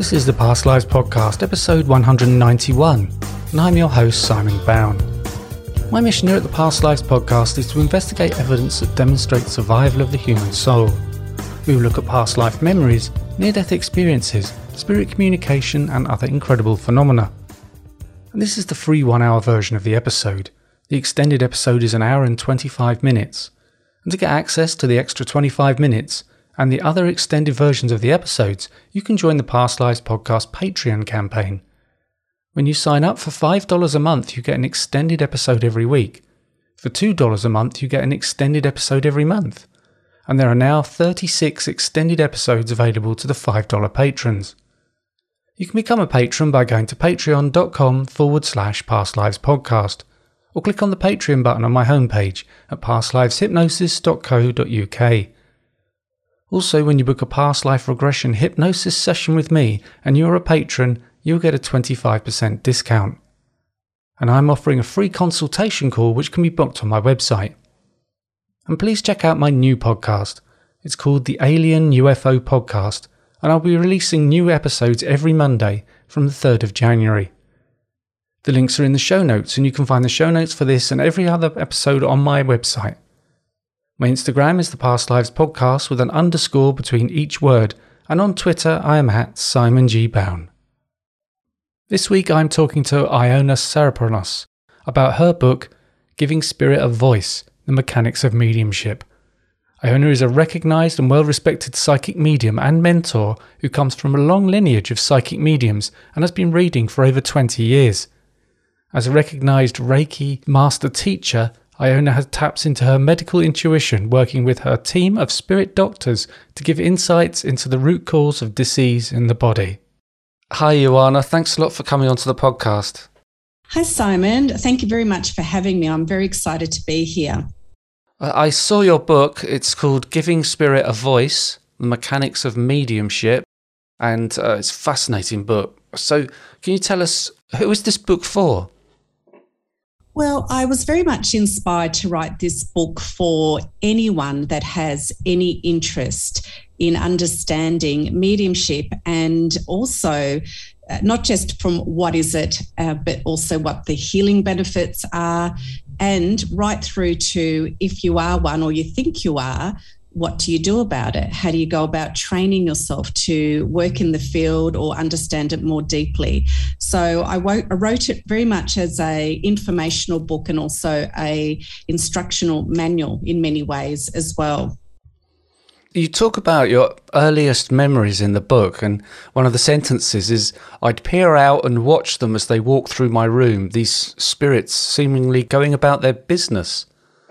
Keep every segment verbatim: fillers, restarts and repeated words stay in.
This is the Past Lives Podcast, episode one hundred ninety-one, and I'm your host, Simon Bown. My mission here at the Past Lives Podcast is to investigate evidence that demonstrates survival of the human soul. We will look at past life memories, near-death experiences, spirit communication, and other incredible phenomena. And this is the free one-hour version of the episode. The extended episode is an hour and twenty-five minutes. And to get access to the extra twenty-five minutes, and the other extended versions of the episodes, you can join the Past Lives Podcast Patreon campaign. When you sign up for five dollars a month, you get an extended episode every week. For two dollars a month, you get an extended episode every month. And there are now thirty-six extended episodes available to the five dollars patrons. You can become a patron by going to patreon.com forward slash Past Lives Podcast, or click on the Patreon button on my homepage at past lives hypnosis dot co dot uk. Also, when you book a past life regression hypnosis session with me and you're a patron, you'll get a twenty-five percent discount. And I'm offering a free consultation call which can be booked on my website. And please check out my new podcast. It's called the Alien U F O Podcast, and I'll be releasing new episodes every Monday from the third of January. The links are in the show notes, and you can find the show notes for this and every other episode on my website. My Instagram is the Past Lives Podcast with an underscore between each word, and on Twitter I am at Simon G. Bown. This week I'm talking to Iona Sarapoulos about her book, Giving Spirit a Voice, The Mechanics of Mediumship. Iona is a recognised and well-respected psychic medium and mentor who comes from a long lineage of psychic mediums and has been reading for over twenty years. As a recognised Reiki master teacher, Iona has taps into her medical intuition working with her team of spirit doctors to give insights into the root cause of disease in the body. Hi Iona, thanks a lot for coming onto the podcast. Hi Simon, thank you very much for having me. I'm very excited to be here. I saw your book. It's called Giving Spirit a Voice, The Mechanics of Mediumship, and uh, it's a fascinating book. So can you tell us, who is this book for? Well, I was very much inspired to write this book for anyone that has any interest in understanding mediumship, and also uh, not just from what is it, uh, but also what the healing benefits are, and right through to if you are one or you think you are, what do you do about it? How do you go about training yourself to work in the field or understand it more deeply? So I wrote it very much as a informational book and also a instructional manual in many ways as well. You talk about your earliest memories in the book, and one of the sentences is, I'd peer out and watch them as they walk through my room, these spirits seemingly going about their business.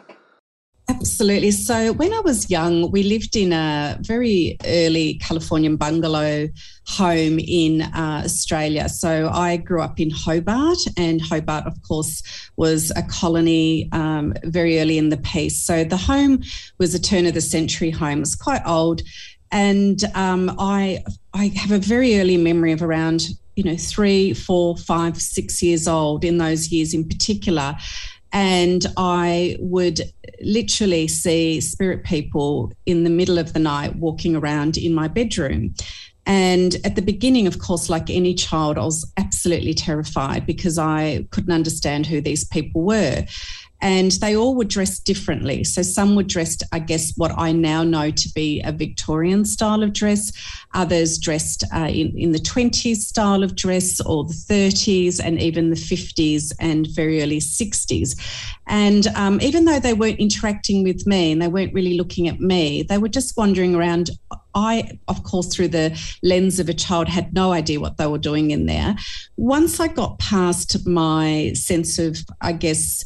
Absolutely. So when I was young, we lived in a very early Californian bungalow home in uh, Australia. So I grew up in Hobart, and Hobart, of course, was a colony um, very early in the piece. So the home was a turn of the century home. It was quite old. And um, I, I have a very early memory of around, you know, three, four, five, six years old in those years in particular. And I would literally see spirit people in the middle of the night walking around in my bedroom. And at the beginning, of course, like any child, I was absolutely terrified because I couldn't understand who these people were. And they all were dressed differently. So some were dressed, I guess, what I now know to be a Victorian style of dress. Others dressed uh, in, in the twenties style of dress, or the thirties, and even the fifties and very early sixties. And um, even though they weren't interacting with me and they weren't really looking at me, they were just wandering around. I, of course, through the lens of a child, had no idea what they were doing in there. Once I got past my sense of, I guess,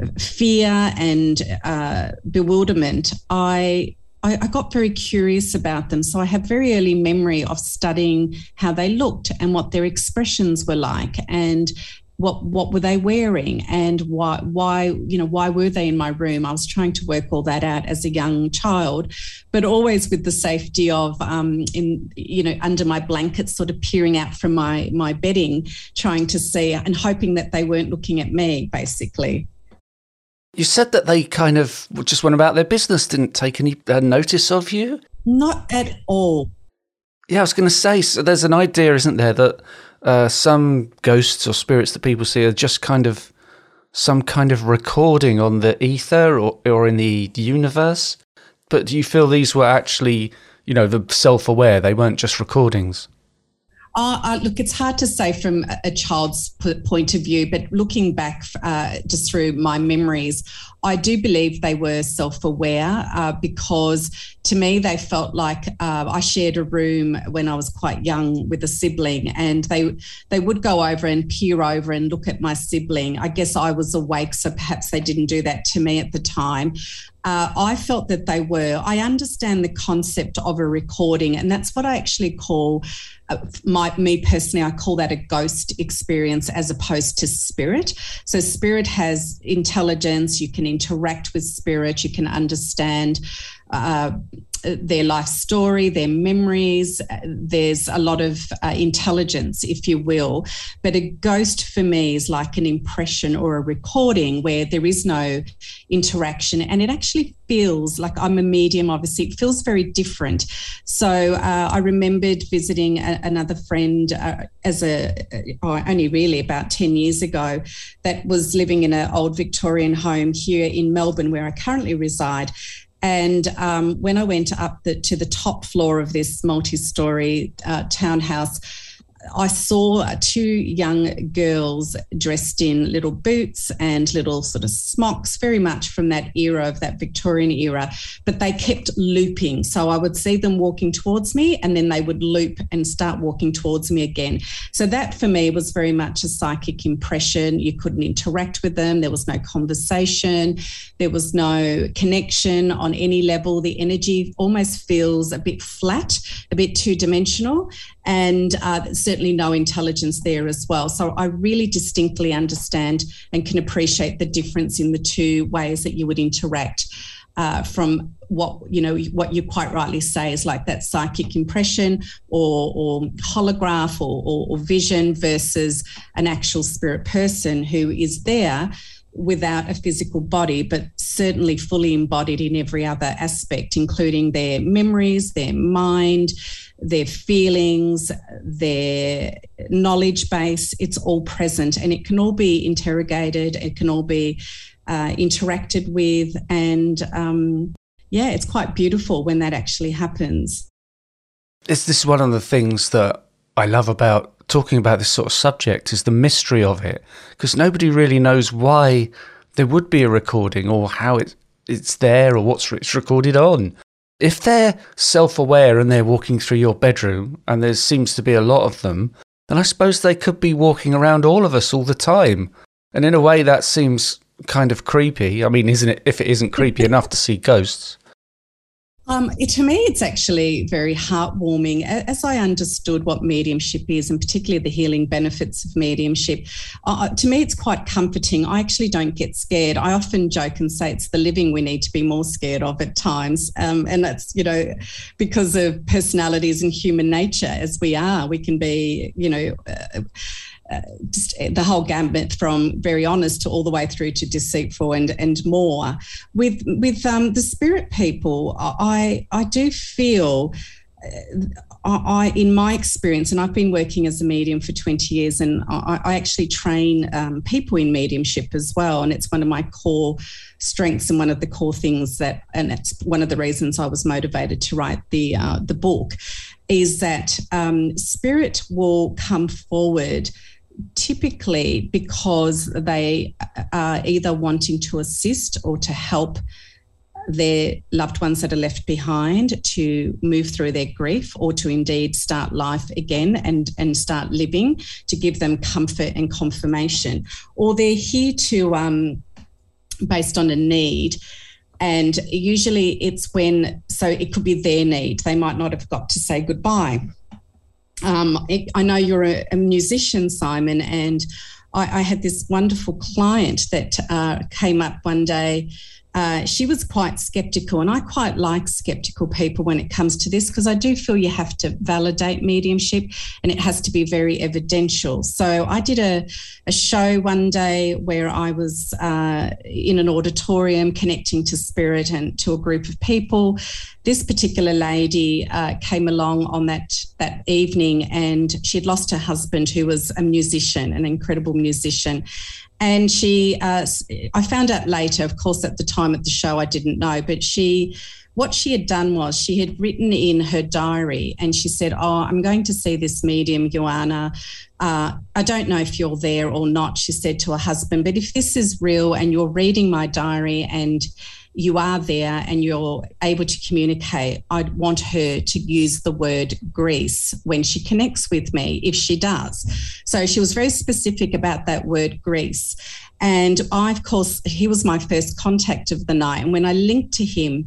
fear and uh, bewilderment, I, I I got very curious about them. So I have very early memory of studying how they looked and what their expressions were like, and what what were they wearing, and why why you know why were they in my room. I was trying to work all that out as a young child, but always with the safety of um in you know under my blanket, sort of peering out from my my bedding, trying to see and hoping that they weren't looking at me, basically. You said that they kind of just went about their business, didn't take any uh, notice of you? Not at all. Yeah, I was going to say, so there's an idea, isn't there, that uh, some ghosts or spirits that people see are just kind of some kind of recording on the ether or, or in the universe. But do you feel these were actually, you know, the self-aware? They weren't just recordings? Uh, uh, look, it's hard to say from a child's p- point of view, but looking back uh, just through my memories, I do believe they were self-aware uh, because to me they felt like uh, I shared a room when I was quite young with a sibling, and they they would go over and peer over and look at my sibling. I guess I was awake, so perhaps they didn't do that to me at the time. Uh, I felt that they were. I understand the concept of a recording, and that's what I actually call, uh, my, me personally, I call that a ghost experience as opposed to spirit. So spirit has intelligence, you can interact with spirit, you can understand uh, their life story, their memories. There's a lot of uh, intelligence, if you will. But a ghost for me is like an impression or a recording where there is no interaction, and it actually feels like, I'm a medium, obviously, it feels very different. So uh, I remembered visiting a, another friend uh, as a, oh, only really about ten years ago, that was living in an old Victorian home here in Melbourne, where I currently reside. And um, when I went up the, to the top floor of this multi-storey uh, townhouse, I saw two young girls dressed in little boots and little sort of smocks, very much from that era of that Victorian era, but they kept looping. So I would see them walking towards me and then they would loop and start walking towards me again. So that for me was very much a psychic impression. You couldn't interact with them. There was no conversation. There was no connection on any level. The energy almost feels a bit flat, a bit two-dimensional, and uh, certainly no intelligence there as well. So I really distinctly understand and can appreciate the difference in the two ways that you would interact uh, from what, you know, what you quite rightly say is like that psychic impression or, or holograph or, or, or vision versus an actual spirit person who is there without a physical body, but certainly fully embodied in every other aspect, including their memories, their mind, their feelings, their knowledge base. It's all present, and it can all be interrogated. It can all be uh, interacted with. And um, yeah, it's quite beautiful when that actually happens. Is this one of the things that I love about talking about this sort of subject, is the mystery of it, because nobody really knows why there would be a recording or how it, it's there or what it's recorded on. If they're self-aware and they're walking through your bedroom, and there seems to be a lot of them, then I suppose they could be walking around all of us all the time. And in a way that seems kind of creepy. I mean, isn't it, if it isn't creepy enough to see ghosts? Um, it, to me, it's actually very heartwarming. As I understood what mediumship is, and particularly the healing benefits of mediumship, uh, to me, it's quite comforting. I actually don't get scared. I often joke and say it's the living we need to be more scared of at times. Um, and that's, you know, because of personalities and human nature as we are. We can be, you know, uh, Uh, just the whole gambit from very honest to all the way through to deceitful and and more. With with um, the spirit people, I I do feel, uh, I in my experience, and I've been working as a medium for twenty years, and I, I actually train um, people in mediumship as well, and it's one of my core strengths and one of the core things that, and it's one of the reasons I was motivated to write the uh, the book, is that um, spirit will come forward typically because they are either wanting to assist or to help their loved ones that are left behind to move through their grief, or to indeed start life again and, and start living, to give them comfort and confirmation. Or they're here to, um, based on a need. And usually it's when, so it could be their need. They might not have got to say goodbye. Um, I know you're a, a musician, Simon, and I, I had this wonderful client that uh, came up one day uh, she was quite skeptical, and I quite like skeptical people when it comes to this, because I do feel you have to validate mediumship and it has to be very evidential. So I did a, a show one day where I was uh, in an auditorium connecting to spirit and to a group of people. This particular lady uh, came along on that, that evening, and she had lost her husband, who was a musician, an incredible musician. And she, uh, I found out later, of course, at the time at the show I didn't know, but she, what she had done was she had written in her diary, and she said, oh, I'm going to see this medium, Joanna. Uh, I don't know if you're there or not, she said to her husband, but if this is real and you're reading my diary and you are there and you're able to communicate, I'd want her to use the word Greece when she connects with me, if she does. So she was very specific about that word Greece. And I, of course, he was my first contact of the night. And when I linked to him,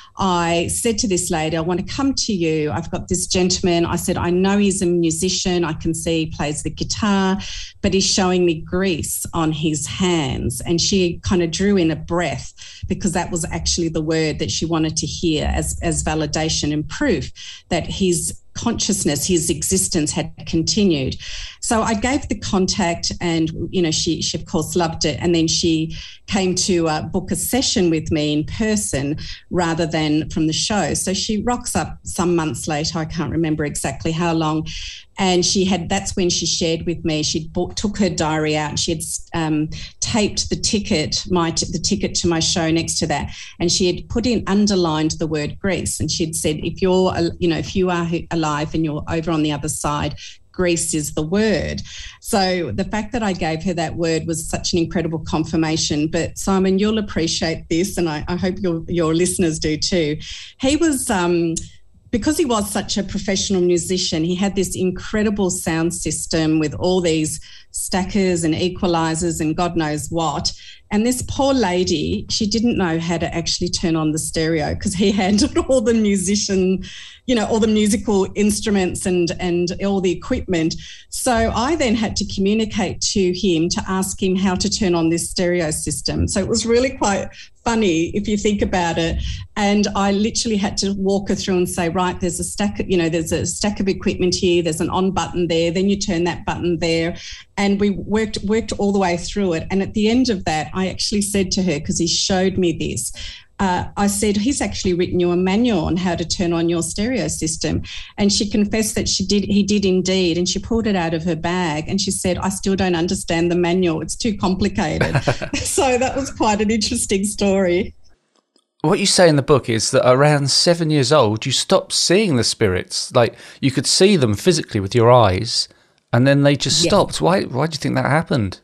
I said to this lady, I want to come to you. I've got this gentleman. I said, I know he's a musician. I can see he plays the guitar, but he's showing me grease on his hands. And she kind of drew in a breath, because that was actually the word that she wanted to hear as, as validation and proof that his consciousness, his existence had continued. So I gave the contact, and, you know, she, she of course loved it. And then she came to uh, book a session with me in person rather than from the show. So she rocks up some months later, I can't remember exactly how long. And she had, that's when she shared with me, she took her diary out and she had um, taped the ticket, my t- the ticket to my show next to that. And she had put in, underlined the word Greece. And she'd said, if you're, you know, if you are alive and you're over on the other side, Greece is the word. So the fact that I gave her that word was such an incredible confirmation. But Simon, you'll appreciate this, and I, I hope your, your listeners do too. He was... Um, Because he was such a professional musician, he had this incredible sound system with all these stackers and equalisers and God knows what. And this poor lady, she didn't know how to actually turn on the stereo, because he handled all the musician, you know, all the musical instruments and, and all the equipment. So I then had to communicate to him to ask him how to turn on this stereo system. So it was really quite funny if you think about it. And I literally had to walk her through and say, right, there's a stack of, you know, there's a stack of equipment here, there's an on button there, then you turn that button there. And we worked worked all the way through it. And at the end of that, I actually said to her, because he showed me this, uh, I said, he's actually written you a manual on how to turn on your stereo system. And she confessed that she did, he did indeed. And she pulled it out of her bag and she said, I still don't understand the manual. It's too complicated. So that was quite an interesting story. What you say in the book is that around seven years old, you stopped seeing the spirits. Like, you could see them physically with your eyes, and then they just yeah. stopped. Why Why do you think that happened?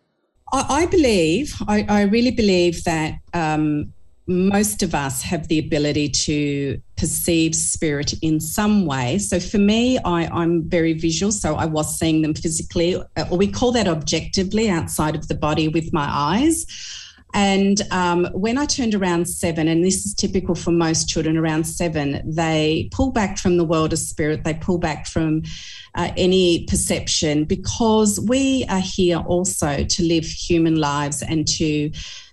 I, I believe, I, I really believe that um, most of us have the ability to perceive spirit in some way. So for me, I, I'm very visual, so I was seeing them physically, or we call that objectively, outside of the body with my eyes. And um, when I turned around seven, and this is typical for most children around seven, they pull back from the world of spirit, they pull back from uh, any perception, because we are here also to live human lives and to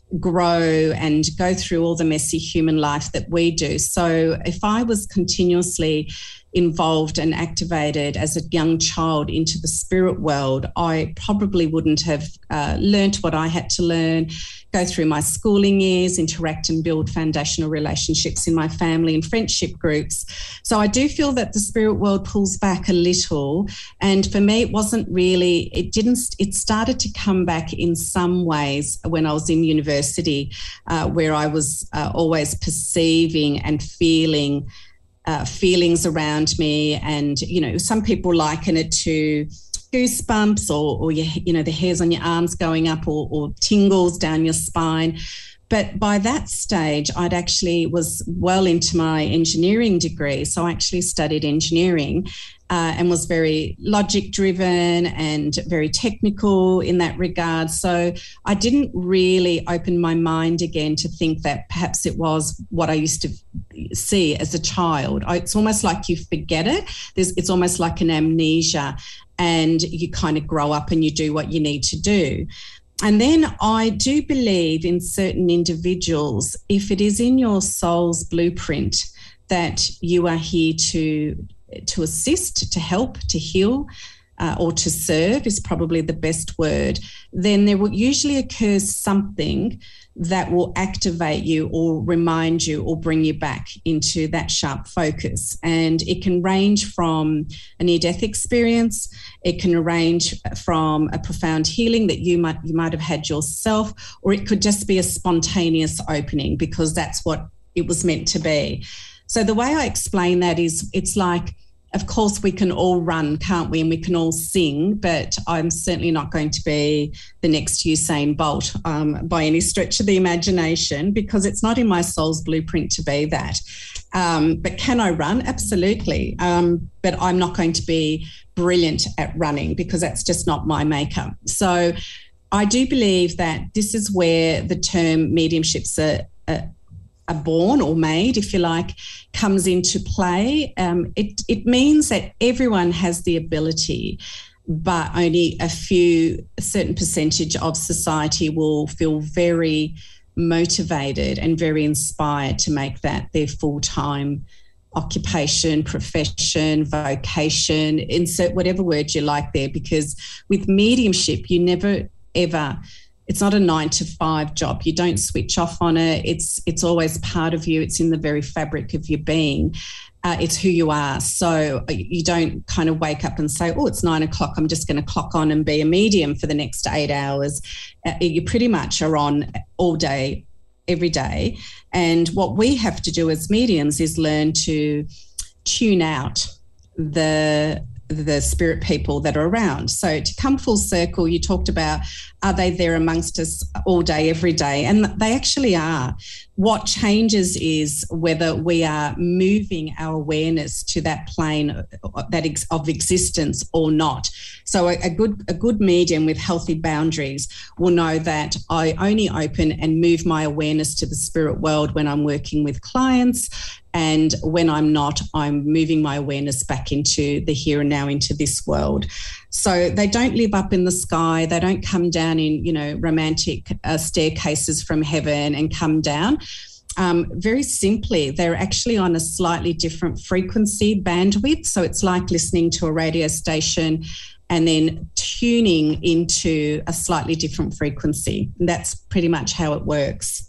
grow and go through all the messy human life that we do. So if I was continuously involved and activated as a young child into the spirit world, I probably wouldn't have uh, learnt what I had to learn, go through my schooling years, interact and build foundational relationships in my family and friendship groups. So I do feel that the spirit world pulls back a little. And for me, it wasn't really, it didn't, it started to come back in some ways when I was in university, uh, where I was uh, always perceiving and feeling Uh, feelings around me. And, you know, some people liken it to goosebumps or, or your, you know, the hairs on your arms going up, or, or tingles down your spine. But by that stage, I'd actually was well into my engineering degree. So I actually studied engineering uh, and was very logic driven and very technical in that regard. So I didn't really open my mind again to think that perhaps it was what I used to see as a child. I, it's almost like you forget it. There's, it's almost like an amnesia, and you kind of grow up and you do what you need to do. and then I do believe in certain individuals, if it is in your soul's blueprint that you are here to, to assist, to help, to heal, uh, or to serve is probably the best word, then there will usually occur something that will activate you or remind you or bring you back into that sharp focus. And it can range from a near-death experience, it can range from a profound healing that you might you might have had yourself, or it could just be a spontaneous opening because that's what it was meant to be. So the way I explain that is it's like, of course, we can all run, can't we? And we can all sing, but I'm certainly not going to be the next Usain Bolt um, by any stretch of the imagination, because it's not in my soul's blueprint to be that. Um, but can I run? Absolutely. Um, but I'm not going to be brilliant at running because that's just not my makeup. So I do believe that this is where the term mediumships are, are are born or made, if you like, comes into play. Um, it, it means that everyone has the ability, but only a few, a certain percentage of society will feel very motivated and very inspired to make that their full-time occupation, profession, vocation, insert whatever word you like there, because with mediumship, you never, ever... It's not a nine to five job. You don't switch off on it. It's it's always part of you. It's in the very fabric of your being. Uh, it's who you are. So you don't kind of wake up and say, oh, it's nine o'clock, I'm just going to clock on and be a medium for the next eight hours. Uh, you pretty much are on all day, every day. And what we have to do as mediums is learn to tune out the the spirit people that are around. So to come full circle, you talked about, are they there amongst us all day, every day? And they actually are. What changes is whether we are moving our awareness to that plane that ex- of existence or not. So a, a good a good medium with healthy boundaries will know that I only open and move my awareness to the spirit world when I'm working with clients, and when I'm not, I'm moving my awareness back into the here and now, into this world. So they don't live up in the sky. They don't come down in, you know, romantic uh, staircases from heaven and come down. Um, very simply, they're actually on a slightly different frequency bandwidth. So it's like listening to a radio station and then tuning into a slightly different frequency. And that's pretty much how it works.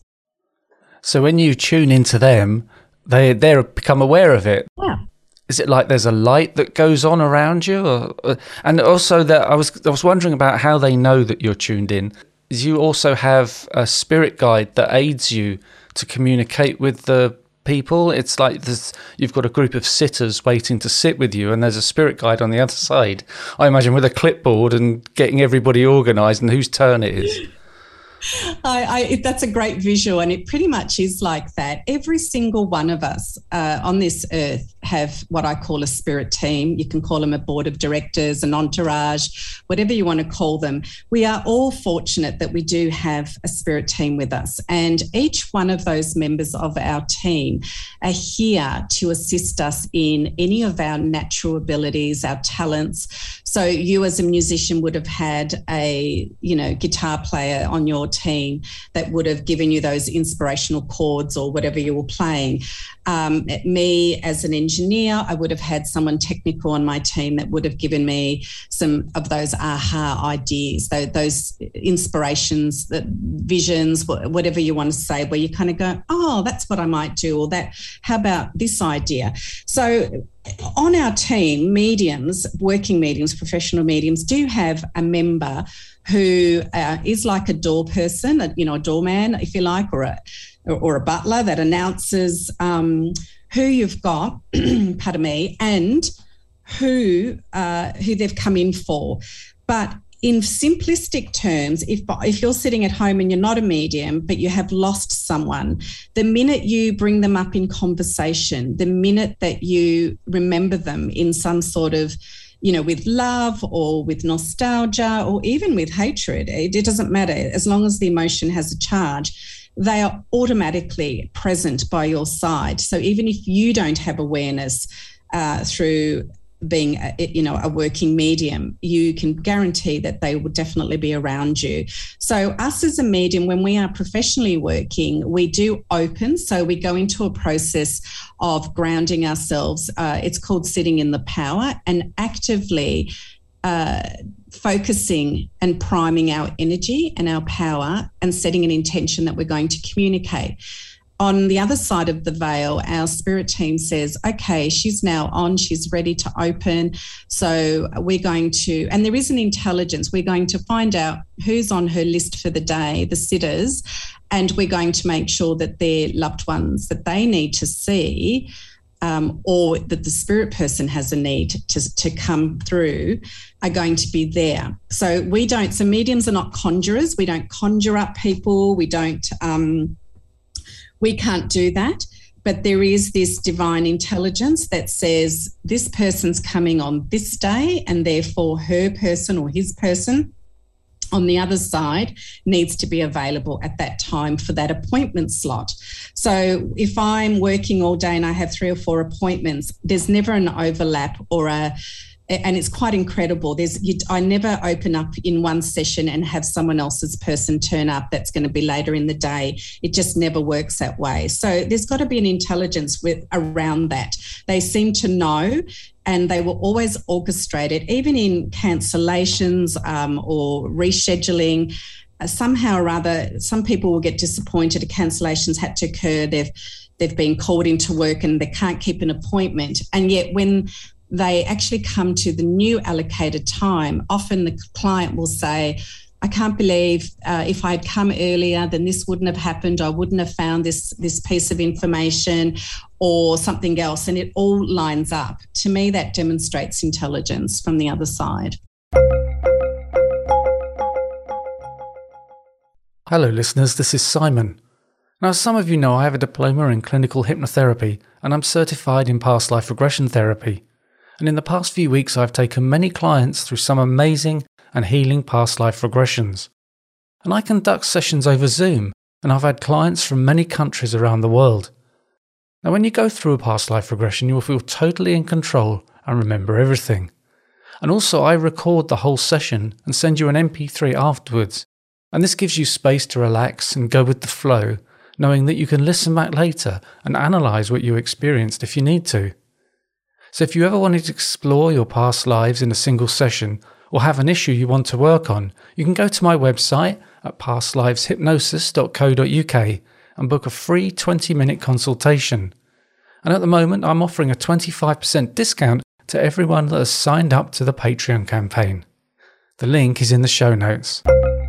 So when you tune into them, they they become aware of it. Yeah. Is it like there's a light that goes on around you? Or, and also that I was I was wondering about how they know that you're tuned in. Is you also have a spirit guide that aids you to communicate with the people? It's like this, you've got a group of sitters waiting to sit with you, and there's a spirit guide on the other side, I imagine, with a clipboard and getting everybody organised and whose turn it is. I, I, that's a great visual, and it pretty much is like that. Every single one of us uh, on this earth have what I call a spirit team. You can call them a board of directors, an entourage, whatever you want to call them. We are all fortunate that we do have a spirit team with us, and each one of those members of our team are here to assist us in any of our natural abilities, our talents. So you as a musician would have had a, you know, guitar player on your team that would have given you those inspirational chords or whatever you were playing. Um, me as an engineer, I would have had someone technical on my team that would have given me some of those aha ideas, those, those inspirations, that visions, whatever you want to say, where you kind of go, oh, that's what I might do, or that, how about this idea? So on our team, mediums, working mediums, professional mediums, do have a member who uh, is like a door person, a, you know, a doorman, if you like, or a or a butler that announces um, who you've got, pardon me, and who uh, who they've come in for. But in simplistic terms, if if you're sitting at home and you're not a medium, but you have lost someone, the minute you bring them up in conversation, the minute that you remember them in some sort of, you know, with love or with nostalgia or even with hatred, it, it doesn't matter. As long as the emotion has a charge, they are automatically present by your side. So even if you don't have awareness uh, through being, a, you know, a working medium, you can guarantee that they will definitely be around you. So us as a medium, when we are professionally working, we do open. So we go into a process of grounding ourselves. Uh, it's called sitting in the power, and actively uh, focusing and priming our energy and our power and setting an intention that we're going to communicate. On the other side of the veil, our spirit team says, okay, she's now on, she's ready to open. So we're going to, and there is an intelligence, we're going to find out who's on her list for the day, the sitters, and we're going to make sure that their loved ones that they need to see um, or that the spirit person has a need to, to come through are going to be there. So we don't, so mediums are not conjurers. We don't conjure up people. We don't, um, We can't do that, but there is this divine intelligence that says this person's coming on this day, and therefore her person or his person on the other side needs to be available at that time for that appointment slot. So if I'm working all day and I have three or four appointments, there's never an overlap or a and it's quite incredible. There's, you, I never open up in one session and have someone else's person turn up that's going to be later in the day. It just never works that way. So there's got to be an intelligence with around that. They seem to know, and they will always orchestrate it, even in cancellations um, or rescheduling. Uh, somehow or other, some people will get disappointed. A cancellation's had to occur. They've they've been called into work and they can't keep an appointment, and yet when they actually come to the new allocated time, often the client will say, I can't believe uh, if I'd come earlier, then this wouldn't have happened. I wouldn't have found this, this piece of information or something else. And it all lines up. To me, that demonstrates intelligence from the other side. Hello, listeners. This is Simon. Now, as some of you know, I have a diploma in clinical hypnotherapy, and I'm certified in past life regression therapy. And in the past few weeks, I've taken many clients through some amazing and healing past life regressions. And I conduct sessions over Zoom, and I've had clients from many countries around the world. Now, when you go through a past life regression, you will feel totally in control and remember everything. And also, I record the whole session and send you an M P three afterwards. And this gives you space to relax and go with the flow, knowing that you can listen back later and analyse what you experienced if you need to. So if you ever wanted to explore your past lives in a single session or have an issue you want to work on, you can go to my website at past lives hypnosis dot co dot uk and book a free twenty minute consultation. And at the moment, I'm offering a twenty-five percent discount to everyone that has signed up to the Patreon campaign. The link is in the show notes.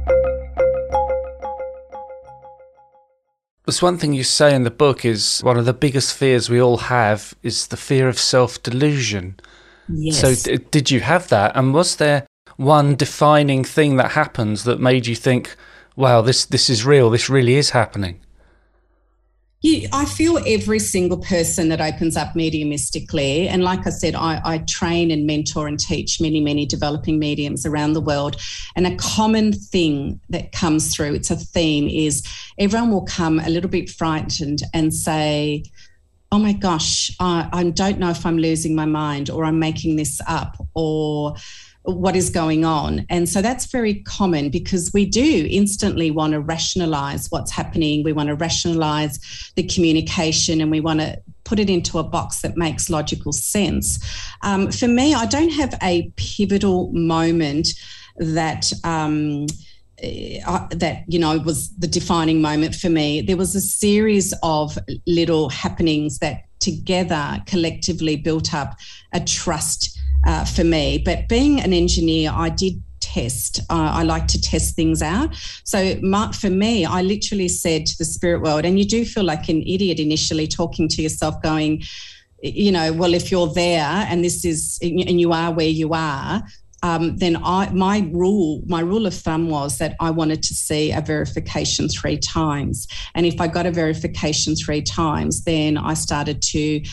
There's one thing you say in the book is one of the biggest fears we all have is the fear of self-delusion. Yes. So d- did you have that? And was there one defining thing that happened that made you think, wow, this, this is real, this really is happening? Yeah, I feel every single person that opens up mediumistically, and like I said, I, I train and mentor and teach many, many developing mediums around the world. And a common thing that comes through, it's a theme, is everyone will come a little bit frightened and say, oh my gosh, I, I don't know if I'm losing my mind or I'm making this up or what is going on. And so that's very common because we do instantly want to rationalise what's happening. We want to rationalise the communication and we want to put it into a box that makes logical sense. Um, for me, I don't have a pivotal moment that um, uh, that, you know, was the defining moment for me. There was a series of little happenings that together collectively built up a trust Uh, for me. But being an engineer, I did test. Uh, I like to test things out. So my, for me, I literally said to the spirit world, and you do feel like an idiot initially talking to yourself going, you know, well, if you're there and this is, and you are where you are, um, then I, my rule, my rule of thumb was that I wanted to see a verification three times. And if I got a verification three times, then I started to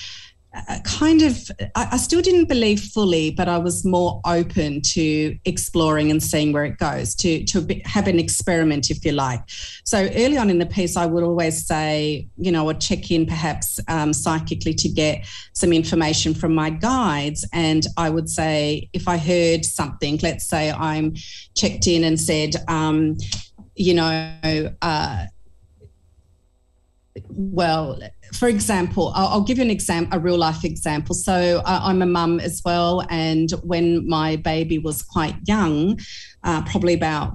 uh, kind of, I, I still didn't believe fully, but I was more open to exploring and seeing where it goes, to, to be, have an experiment, if you like. So early on in the piece, I would always say, you know, I'd check in perhaps um, psychically to get some information from my guides. And I would say, if I heard something, let's say I'm checked in and said, um, you know, uh, well, for example, I'll, I'll give you an example, a real life example. So uh, I'm a mum as well. And when my baby was quite young, uh, probably about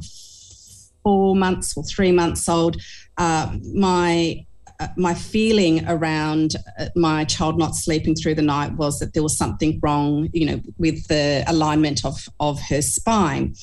four months or three months old, uh, my uh, my feeling around my child not sleeping through the night was that there was something wrong, you know, with the alignment of, of her spine.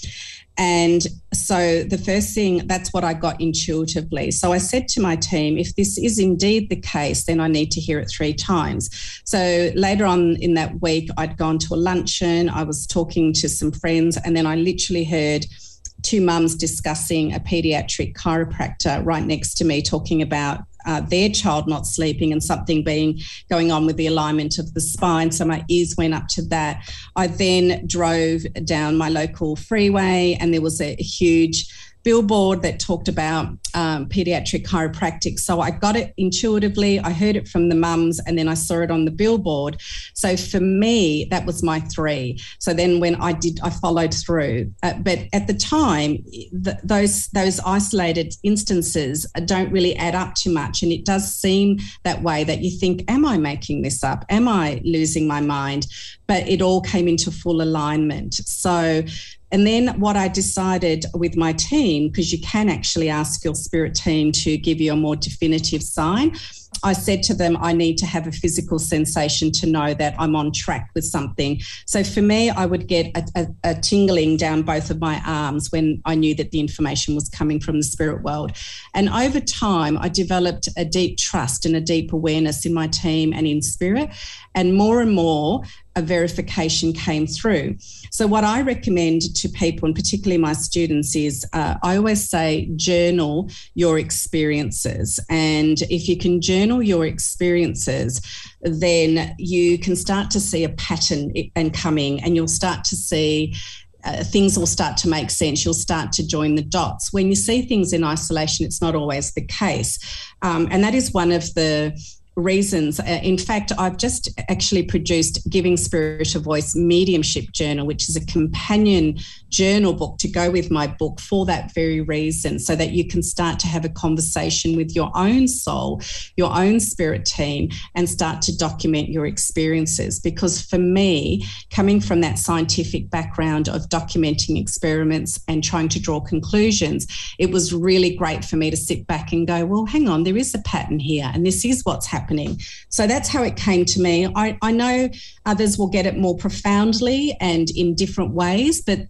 And so the first thing, that's what I got intuitively. So I said to my team, if this is indeed the case, then I need to hear it three times. So later on in that week, I'd gone to a luncheon, I was talking to some friends, and then I literally heard two mums discussing a paediatric chiropractor right next to me talking about uh, their child not sleeping and something being going on with the alignment of the spine. So my ears went up to that. I then drove down my local freeway and there was a, a huge billboard that talked about um, paediatric chiropractic. So I got it intuitively. I heard it from the mums and then I saw it on the billboard. So for me, that was my three. So then when I did, I followed through. Uh, but at the time, th- those those isolated instances don't really add up too much. And it does seem that way, that you think, am I making this up? Am I losing my mind? But it all came into full alignment. So And then what I decided with my team, because you can actually ask your spirit team to give you a more definitive sign, I said to them, I need to have a physical sensation to know that I'm on track with something. So for me, I would get a, a, a tingling down both of my arms when I knew that the information was coming from the spirit world. And over time, I developed a deep trust and a deep awareness in my team and in spirit. And more and more, a verification came through. So what I recommend to people, and particularly my students, is uh, I always say journal your experiences. And if you can journal your experiences, then you can start to see a pattern and coming, and you'll start to see Uh, things will start to make sense. You'll start to join the dots. When you see things in isolation, it's not always the case. Um, and that is one of the reasons. Uh, in fact, I've just actually produced Giving Spirit a Voice Mediumship Journal, which is a companion journal book to go with my book for that very reason, so that you can start to have a conversation with your own soul, your own spirit team, and start to document your experiences. Because for me, coming from that scientific background of documenting experiments and trying to draw conclusions, it was really great for me to sit back and go, well, hang on, there is a pattern here and this is what's happening. So that's how it came to me. I, I know others will get it more profoundly and in different ways, but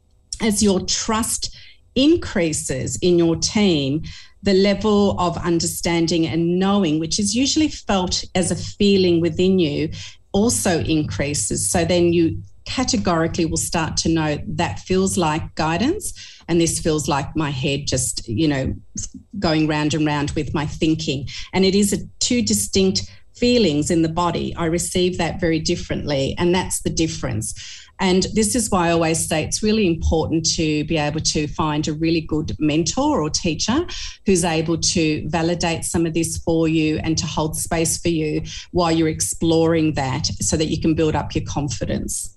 as your trust increases in your team, the level of understanding and knowing, which is usually felt as a feeling within you, also increases. So then you categorically will start to know that feels like guidance, and this feels like my head just, you know, going round and round with my thinking. And it is a two distinct feelings in the body. I receive that very differently, and that's the difference. And this is why I always say it's really important to be able to find a really good mentor or teacher who's able to validate some of this for you and to hold space for you while you're exploring that, so that you can build up your confidence.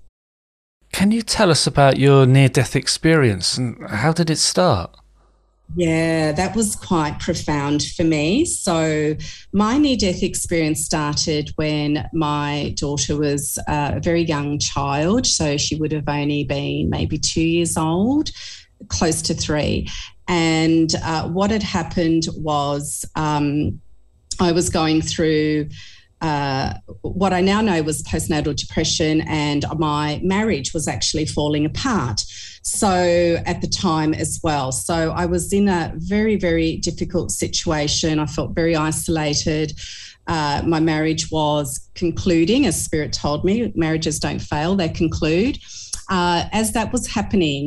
Can you tell us about your near-death experience and how did it start? Yeah, that was quite profound for me. So my near-death experience started when my daughter was a very young child. So she would have only been maybe two years old, close to three. And uh, what had happened was um, I was going through Uh, what I now know was postnatal depression, and my marriage was actually falling apart. So at the time as well. So I was in a very, very difficult situation. I felt very isolated. Uh, my marriage was concluding, as Spirit told me. Marriages don't fail, they conclude. Uh, as that was happening,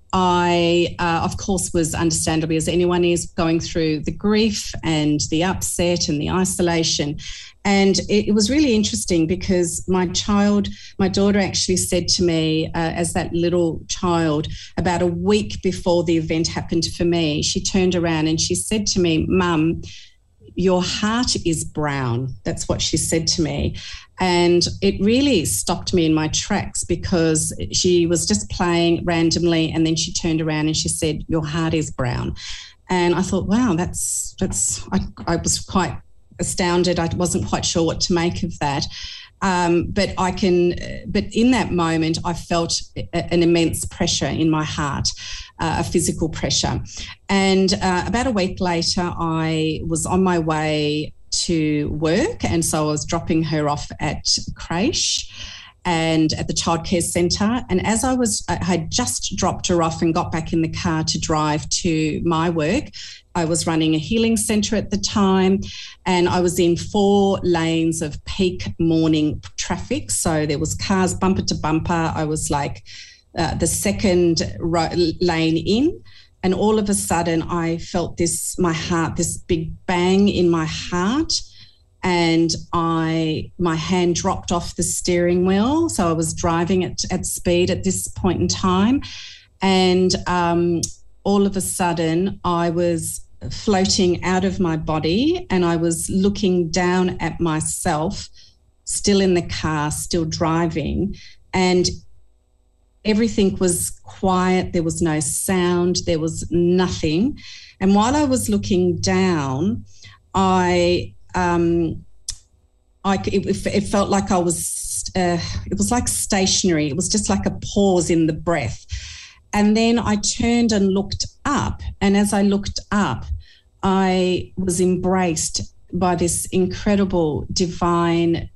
I, uh, of course, was understandably, as anyone is, going through the grief and the upset and the isolation. And it, it was really interesting because my child, my daughter actually said to me, uh, as that little child, about a week before the event happened for me, she turned around and she said to me, "Mum, your heart is brown." That's what she said to me. And it really stopped me in my tracks because she was just playing randomly and then she turned around and she said, "Your heart is brown." And I thought, wow, that's, that's, I, I was quite astounded. I wasn't quite sure what to make of that. Um, but I can, but in that moment, I felt a, an immense pressure in my heart, uh, a physical pressure. And uh, about a week later, I was on my way to work, and so I was dropping her off at creche and at the childcare centre. And as I was, I had just dropped her off and got back in the car to drive to my work. I was running a healing centre at the time, and I was in four lanes of peak morning traffic. So there was cars bumper to bumper. I was like uh, the second ro- lane in. And all of a sudden I felt this, my heart, this big bang in my heart. And I, my hand dropped off the steering wheel. So I was driving at, at speed at this point in time. And um, all of a sudden I was floating out of my body and I was looking down at myself, still in the car, still driving. And everything was quiet. There was no sound. There was nothing. And while I was looking down, I, um, I it, it felt like I was, uh, it was like stationary. It was just like a pause in the breath. And then I turned and looked up. And as I looked up, I was embraced by this incredible divine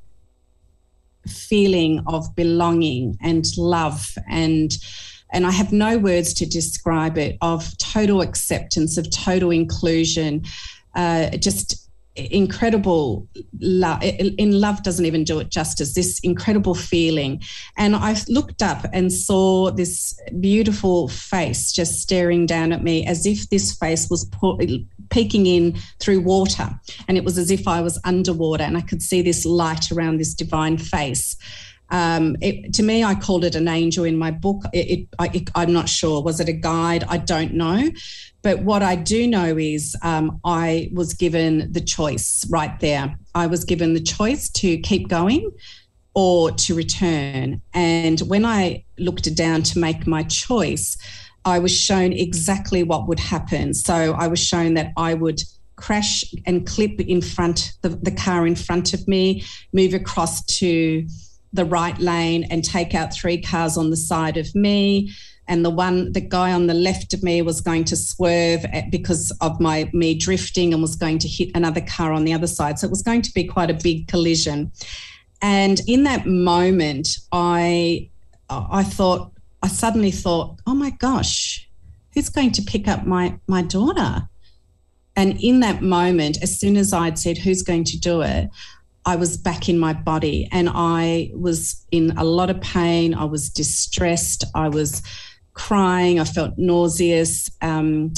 feeling of belonging and love, and and I have no words to describe it, of total acceptance, of total inclusion, uh, just incredible love. In love doesn't even do it justice, this incredible feeling. And I looked up and saw this beautiful face just staring down at me, as if this face was pu- peeking in through water, and it was as if I was underwater and I could see this light around this divine face. Um, it, to me, I called it an angel in my book. It, it, I, it, I'm not sure. Was it a guide? I don't know. But what I do know is um, I was given the choice right there. I was given the choice to keep going or to return. And when I looked down to make my choice, I was shown exactly what would happen. So I was shown that I would crash and clip in front, the, the car in front of me, move across to the right lane and take out three cars on the side of me. And the one, the guy on the left of me was going to swerve at, because of my me drifting, and was going to hit another car on the other side. So it was going to be quite a big collision. And in that moment, I, I thought, I suddenly thought, oh my gosh, who's going to pick up my, my daughter? And in that moment, as soon as I'd said, who's going to do it, I was back in my body, and I was in a lot of pain. I was distressed. I was crying. I felt nauseous. Um,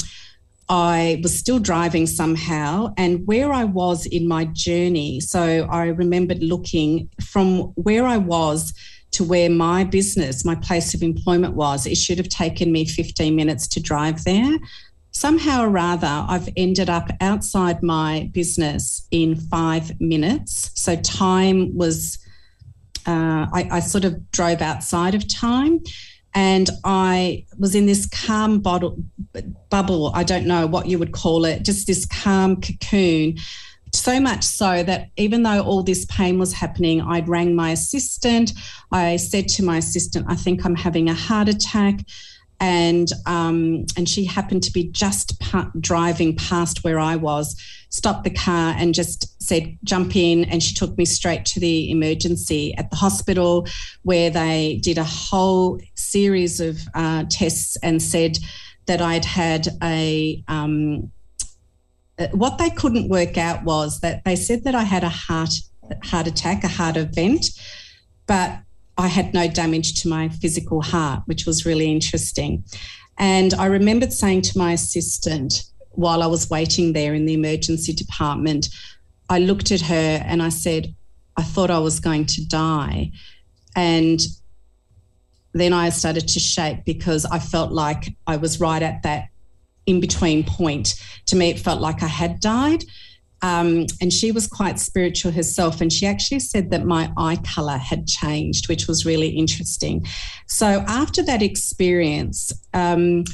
I was still driving somehow, and where I was in my journey, so I remembered looking from where I was to where my business, my place of employment was. It should have taken me fifteen minutes to drive there. Somehow or rather, I've ended up outside my business in five minutes. So time was, uh, I, I sort of drove outside of time, and I was in this calm bottle, bubble, I don't know what you would call it, just this calm cocoon. So much so that even though all this pain was happening, I'd rang my assistant. I said to my assistant, I think I'm having a heart attack. And um, and she happened to be just pa- driving past where I was, stopped the car and just said, jump in. And she took me straight to the emergency at the hospital, where they did a whole series of uh, tests and said that I'd had a, um, what they couldn't work out was that they said that I had a heart heart attack, a heart event, but I had no damage to my physical heart, which was really interesting. And I remembered saying to my assistant while I was waiting there in the emergency department, I looked at her and I said, I thought I was going to die. And then I started to shake because I felt like I was right at that in-between point. To me, it felt like I had died. Um, and she was quite spiritual herself, and she actually said that my eye colour had changed, which was really interesting. So after that experience, um,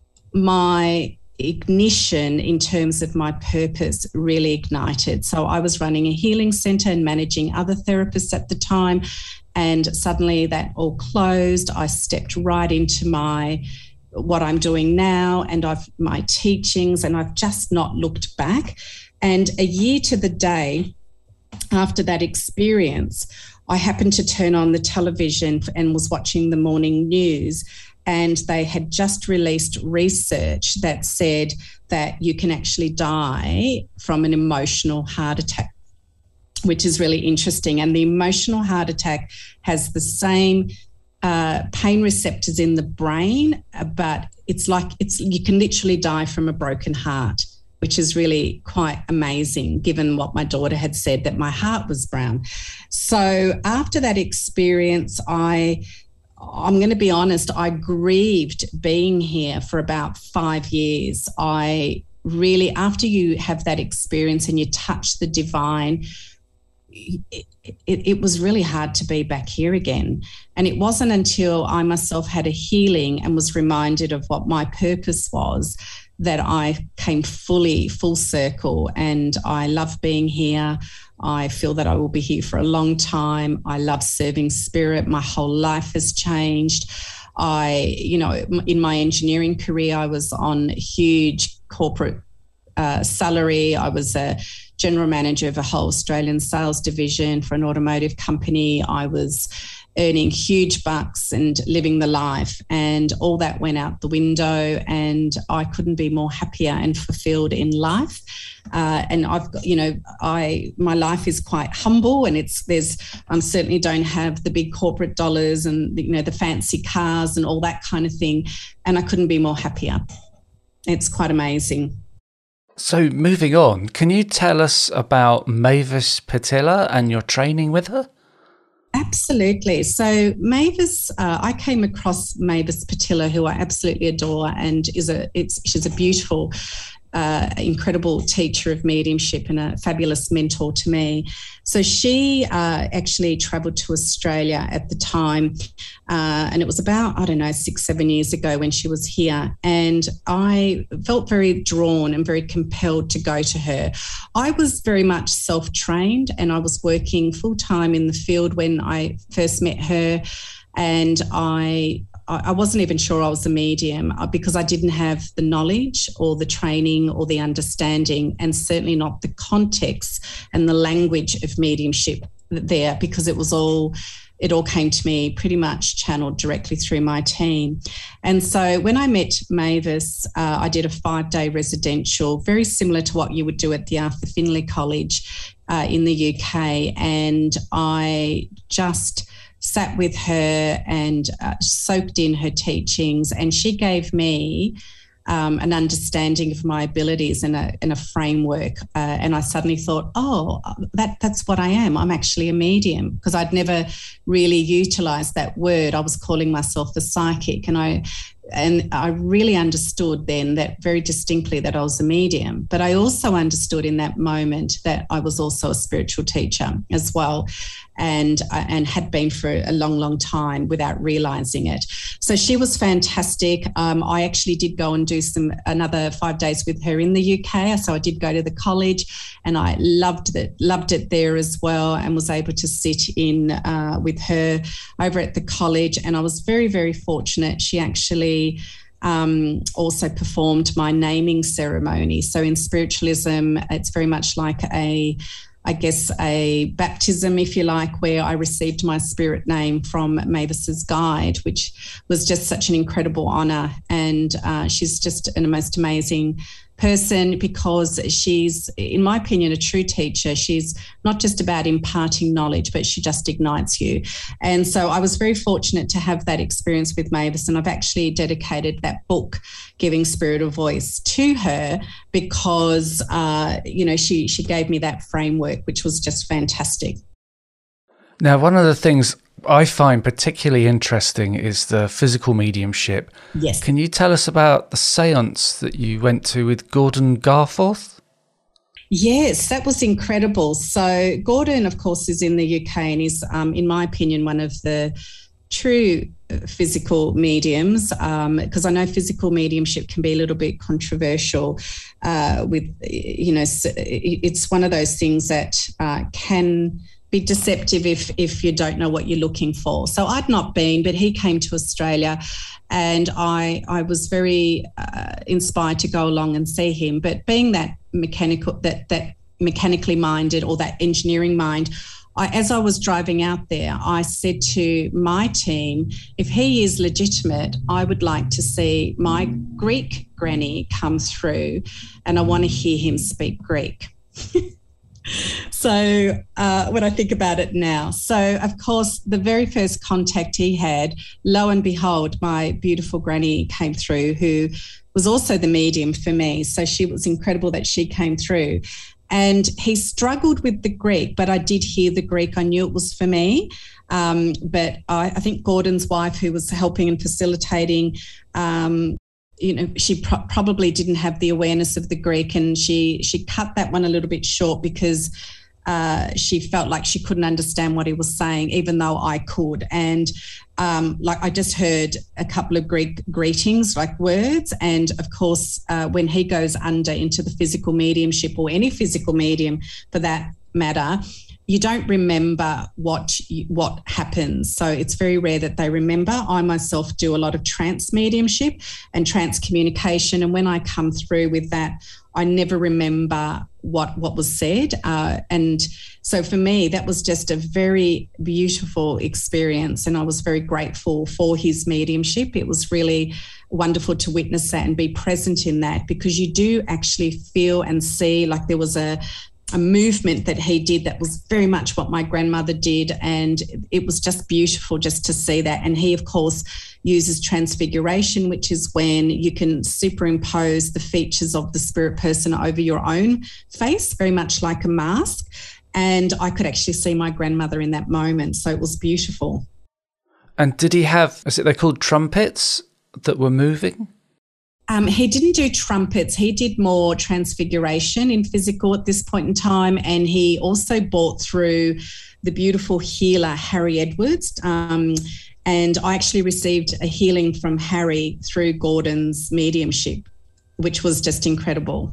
my ignition in terms of my purpose really ignited. So I was running a healing centre and managing other therapists at the time, and suddenly that all closed. I stepped right into my what I'm doing now and I've my teachings, and I've just not looked back. And a year to the day after that experience, I happened to turn on the television and was watching the morning news, and they had just released research that said that you can actually die from an emotional heart attack, which is really interesting. And the emotional heart attack has the same uh, pain receptors in the brain, but it's like it's you can literally die from a broken heart, which is really quite amazing given what my daughter had said, that my heart was brown. So after that experience, I, I'm going to be honest, I grieved being here for about five years. I really, after you have that experience and you touch the divine, it, it, it was really hard to be back here again. And it wasn't until I myself had a healing and was reminded of what my purpose was that I came fully full circle, and I love being here. I feel that I will be here for a long time. I love serving spirit. My whole life has changed. I, you know, in my engineering career, I was on a huge corporate uh, salary. I was a general manager of a whole Australian sales division for an automotive company. I was earning huge bucks and living the life, and all that went out the window, and I couldn't be more happier and fulfilled in life. Uh, and I've got, you know, I my life is quite humble, and it's there's I certainly don't have the big corporate dollars and, you know, the fancy cars and all that kind of thing, and I couldn't be more happier. It's quite amazing. So moving on, can you tell us about Mavis Pittilla and your training with her? Absolutely. So Mavis, uh, I came across Mavis Pittilla, who I absolutely adore, and is a it's she's a beautiful, uh, incredible teacher of mediumship and a fabulous mentor to me. So she uh, actually travelled to Australia at the time, uh, and it was about, I don't know, six, seven years ago when she was here, and I felt very drawn and very compelled to go to her. I was very much self-trained, and I was working full-time in the field when I first met her, and I I wasn't even sure I was a medium because I didn't have the knowledge or the training or the understanding, and certainly not the context and the language of mediumship there, because it was all, it all came to me pretty much channeled directly through my team. And so when I met Mavis, uh, I did a five-day residential, very similar to what you would do at the Arthur Findlay College uh, in the U K. And I just sat with her and uh, soaked in her teachings, and she gave me um, an understanding of my abilities and a, and a framework. Uh, and I suddenly thought, oh, that that's what I am. I'm actually a medium, because I'd never really utilised that word. I was calling myself a psychic, and I and I really understood then that very distinctly that I was a medium. But I also understood in that moment that I was also a spiritual teacher as well, and and had been for a long, long time without realising it. So she was fantastic. Um, I actually did go and do some another five days with her in the U K. So I did go to the college, and I loved it, loved it there as well, and was able to sit in uh, with her over at the college. And I was very, very fortunate. She actually Um, also performed my naming ceremony. So in spiritualism, it's very much like a, I guess, a baptism, if you like, where I received my spirit name from Mavis's guide, which was just such an incredible honour. And uh, she's just a most amazing person because she's, in my opinion, a true teacher. She's not just about imparting knowledge, but she just ignites you. And so I was very fortunate to have that experience with Mavis, and I've actually dedicated that book, Giving Spirit a Voice, to her because, uh, you know, she, she gave me that framework, which was just fantastic. Now, one of the things I find particularly interesting is the physical mediumship. Yes. Can you tell us about the seance that you went to with Gordon Garforth? Yes, that was incredible. So Gordon, of course, is in the U K and is, um, in my opinion, one of the true physical mediums, because um, I know physical mediumship can be a little bit controversial uh, with, you know, it's one of those things that uh, can be deceptive if if you don't know what you're looking for. So I'd not been, but he came to Australia and I I was very uh, inspired to go along and see him. But being that mechanical, that that mechanically minded or that engineering mind, I, as I was driving out there, I said to my team, if he is legitimate, I would like to see my Greek granny come through and I want to hear him speak Greek. So uh, when I think about it now, so of course, the very first contact he had, lo and behold, my beautiful granny came through, who was also the medium for me. So she was incredible that she came through. And he struggled with the Greek, but I did hear the Greek. I knew it was for me. Um, but I, I think Gordon's wife, who was helping and facilitating, um, you know, she pro- probably didn't have the awareness of the Greek, and she she cut that one a little bit short because uh, she felt like she couldn't understand what he was saying, even though I could. And um, like I just heard a couple of Greek greetings, like words. And of course, uh, when he goes under into the physical mediumship, or any physical medium for that matter, you don't remember what what happens. So it's very rare that they remember. I myself do a lot of trance mediumship and trance communication. And when I come through with that, I never remember what, what was said. Uh, and so for me, that was just a very beautiful experience. And I was very grateful for his mediumship. It was really wonderful to witness that and be present in that, because you do actually feel and see, like there was a a movement that he did that was very much what my grandmother did, and it was just beautiful just to see that. And he, of course, uses transfiguration, which is when you can superimpose the features of the spirit person over your own face, very much like a mask. And I could actually see my grandmother in that moment, so it was beautiful. And did he have, is it they're called trumpets that were moving? Um, he didn't do trumpets. He did more transfiguration in physical at this point in time. And he also brought through the beautiful healer, Harry Edwards. Um, and I actually received a healing from Harry through Gordon's mediumship, which was just incredible.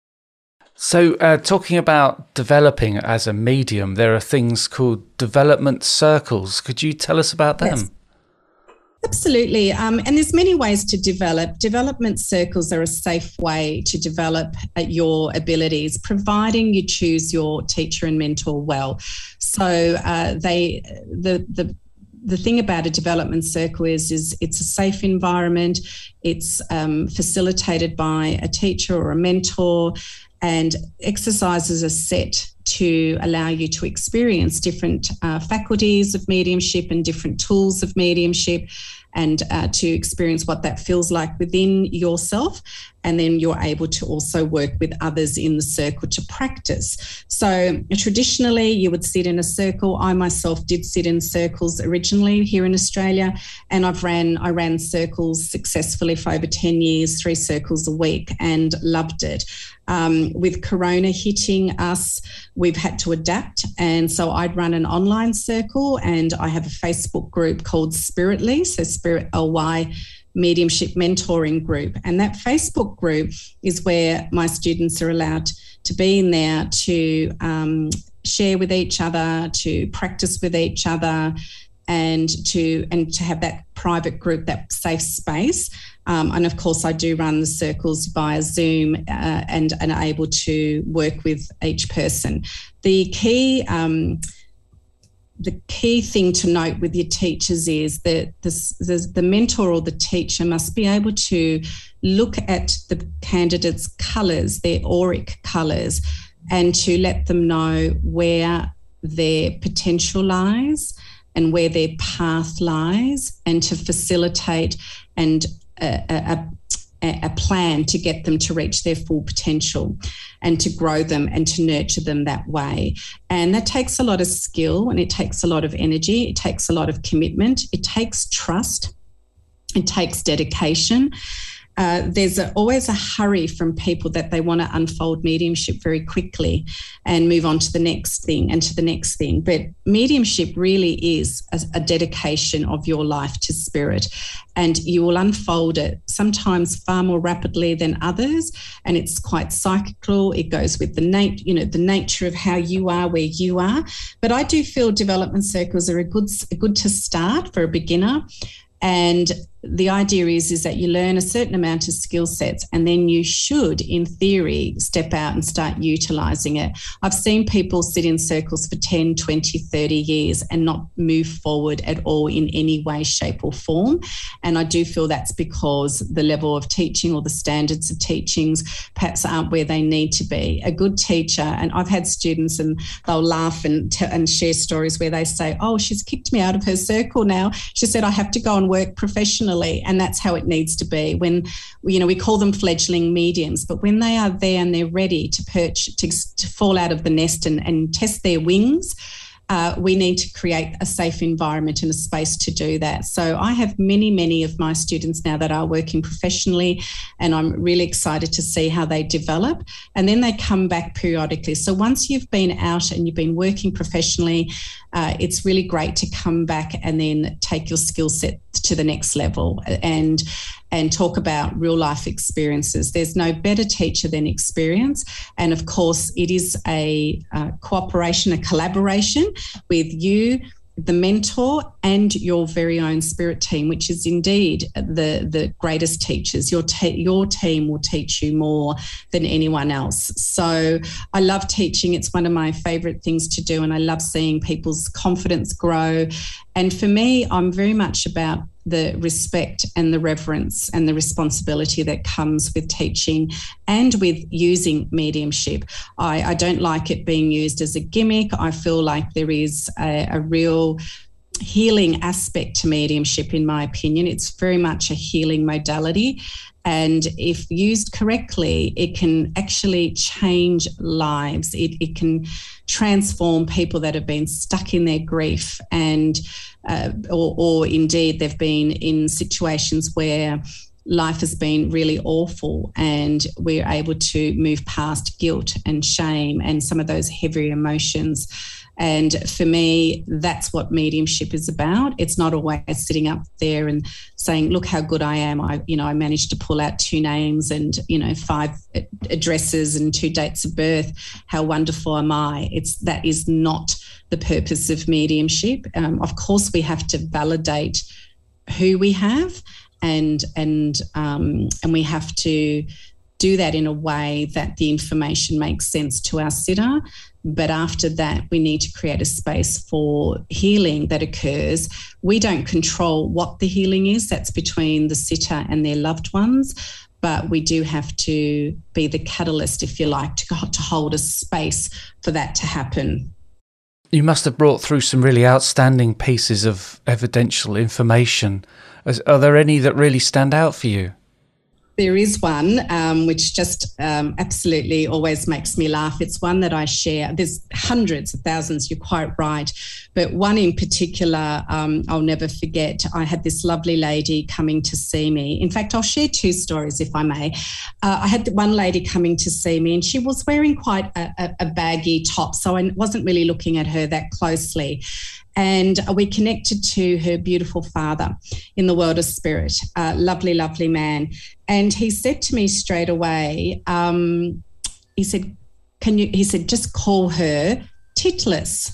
So uh, talking about developing as a medium, there are things called development circles. Could you tell us about them? Yes. Absolutely. Um, and there's many ways to develop. Development circles are a safe way to develop uh, your abilities, providing you choose your teacher and mentor well. So uh, they, the, the, the thing about a development circle is, is it's a safe environment. It's um, facilitated by a teacher or a mentor, and exercises are set to allow you to experience different uh, faculties of mediumship and different tools of mediumship, and uh, to experience what that feels like within yourself. And then you're able to also work with others in the circle to practice. So traditionally, you would sit in a circle. I myself did sit in circles originally here in Australia, and I've ran I ran circles successfully for over ten years, three circles a week, and loved it. Um, with Corona hitting us, we've had to adapt. And so I'd run an online circle, and I have a Facebook group called Spiritly, so Spirit L Y Mediumship Mentoring Group. And that Facebook group is where my students are allowed to be in there to um, share with each other, to practice with each other, and to and to have that private group, that safe space. Um, and of course, I do run the circles via Zoom uh, and, and are able to work with each person. The key um, the key thing to note with your teachers is that this, this, the mentor or the teacher must be able to look at the candidate's colours, their auric colours, and to let them know where their potential lies and where their path lies, and to facilitate and a, a, a plan to get them to reach their full potential and to grow them and to nurture them that way. And that takes a lot of skill, and it takes a lot of energy. It takes a lot of commitment. It takes trust. It takes dedication. Uh, there's a, always a hurry from people that they want to unfold mediumship very quickly and move on to the next thing and to the next thing. But mediumship really is a, a dedication of your life to spirit, and you will unfold it sometimes far more rapidly than others, and it's quite cyclical. It goes with the nat- you know, the nature of how you are, where you are. But I do feel development circles are a good, a good to start for a beginner. And the idea is, is that you learn a certain amount of skill sets, and then you should, in theory, step out and start utilising it. I've seen people sit in circles for ten, twenty, thirty years and not move forward at all in any way, shape or form. And I do feel that's because the level of teaching or the standards of teachings perhaps aren't where they need to be. A good teacher, and I've had students and they'll laugh and, t- and share stories where they say, oh, she's kicked me out of her circle now. She said, I have to go and work professionally. And that's how it needs to be. When, you know, we call them fledgling mediums, but when they are there and they're ready to perch, to, to fall out of the nest and, and test their wings, uh, we need to create a safe environment and a space to do that. So I have many, many of my students now that are working professionally, and I'm really excited to see how they develop. And then they come back periodically. So once you've been out and you've been working professionally, uh, it's really great to come back and then take your skill set to the next level and and talk about real life experiences. There's no better teacher than experience. And of course, it is a uh, cooperation, a collaboration with you, the mentor, and your very own spirit team, which is indeed the, the greatest teachers. Your, te- your team will teach you more than anyone else. So I love teaching. It's one of my favourite things to do, and I love seeing people's confidence grow. And for me, I'm very much about the respect and the reverence and the responsibility that comes with teaching and with using mediumship. I, I don't like it being used as a gimmick. I feel like there is a, a real healing aspect to mediumship, in my opinion. It's very much a healing modality. And if used correctly, it can actually change lives. It, it can transform people that have been stuck in their grief and uh, or, or indeed they've been in situations where life has been really awful, and we're able to move past guilt and shame and some of those heavy emotions. And for me, that's what mediumship is about. It's not always sitting up there and saying, look how good I am. I, you know, I managed to pull out two names and, you know, five addresses and two dates of birth. How wonderful am I? It's that is not the purpose of mediumship. Um, of course, we have to validate who we have, and and um, and we have to do that in a way that the information makes sense to our sitter. But after that, we need to create a space for healing that occurs. We don't control what the healing is. That's between the sitter and their loved ones. But we do have to be the catalyst, if you like, to, to hold a space for that to happen. You must have brought through some really outstanding pieces of evidential information. Are there any that really stand out for you? There is one um, which just um, absolutely always makes me laugh. It's one that I share. There's hundreds of thousands, you're quite right. But one in particular, um, I'll never forget. I had this lovely lady coming to see me. In fact, I'll share two stories if I may. Uh, I had one lady coming to see me, and she was wearing quite a, a, a baggy top, so I wasn't really looking at her that closely. And we connected to her beautiful father in the world of spirit, a lovely, lovely man. And he said to me straight away, um, he said, "Can you?" He said, "Just call her titless."